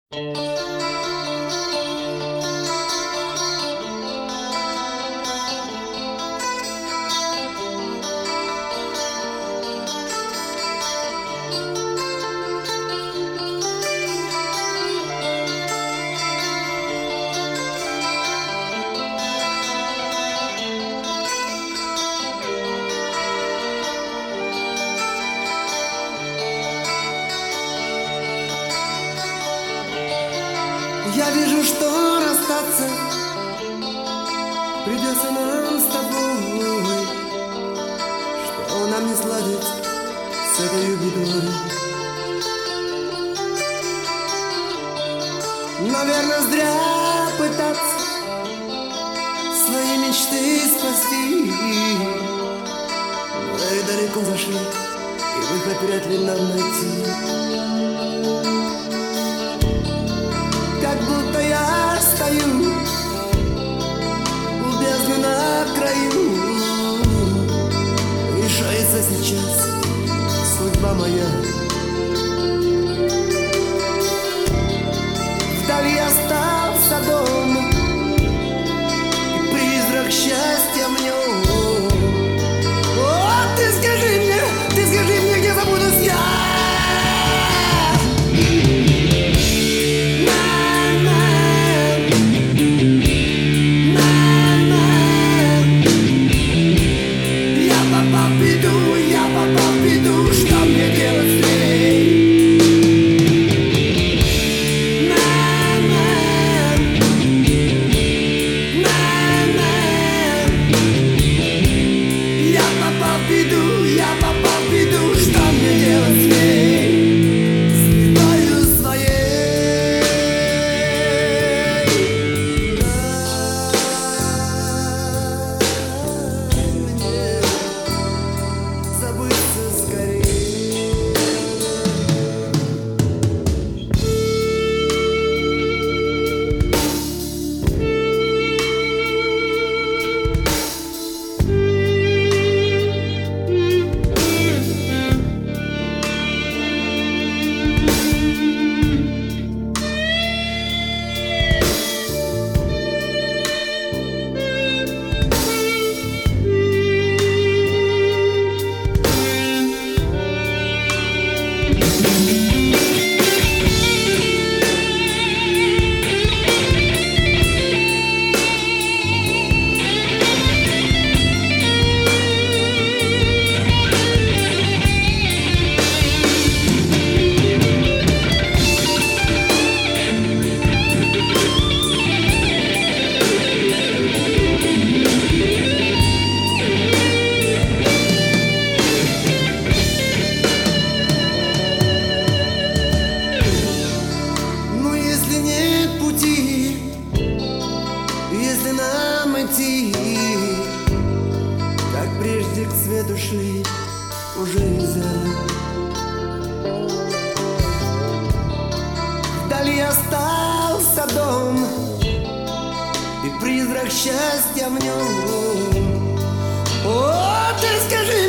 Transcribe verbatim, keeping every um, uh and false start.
Я вижу, что расстаться придется нам с тобой, что нам не сладить с этой бедой. Наверное, зря пытаться свои мечты спасти. Мы далеко зашли, и выход вряд ли нам найти. Как будто я стою у бездны на краю, решается сейчас судьба моя. Вдали остался дом и призрак счастья в нем. О, ты скажи мне, ты скажи мне, где забудусь я? Если нам идти, как прежде к свету шли, уже нельзя. Вдали остался дом и призрак счастья в нем. О, ты скажи